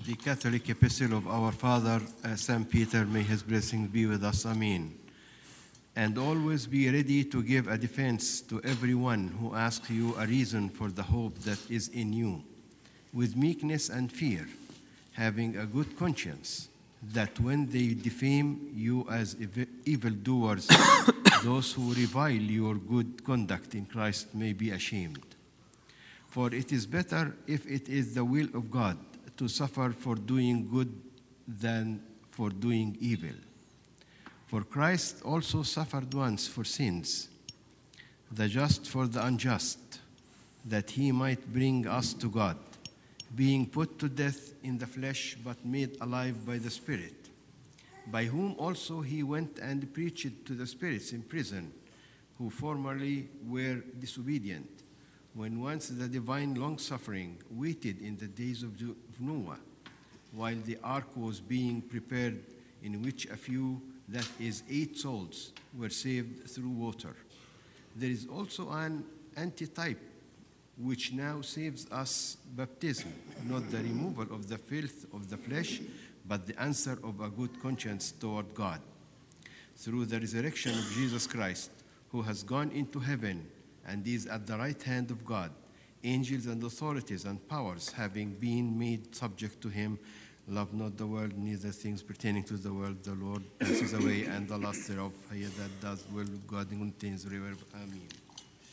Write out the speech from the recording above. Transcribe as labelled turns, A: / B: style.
A: The Catholic Epistle of our Father, St. Peter, may his blessing be with us. Amen. And always be ready to give a defense to everyone who asks you a reason for the hope that is in you, with meekness and fear, having a good conscience, that when they defame you as evildoers, those who revile your good conduct in Christ may be ashamed. For it is better, if it is the will of God, to suffer for doing good than for doing evil. For Christ also suffered once for sins, the just for the unjust, that he might bring us to God, being put to death in the flesh, but made alive by the Spirit, by whom also he went and preached to the spirits in prison, who formerly were disobedient, when once the divine long-suffering waited in the days of Noah, while the ark was being prepared, in which a few, that is 8 souls, were saved through water. There is also an antitype, which now saves us, baptism, not the removal of the filth of the flesh, but the answer of a good conscience toward God, through the resurrection of Jesus Christ, who has gone into heaven and is at the right hand of God, angels and authorities and powers having been made subject to him. Love not the world, neither things pertaining to the world. The Lord passes away, and the lust thereof. He that does will of God and contains forever. Amen.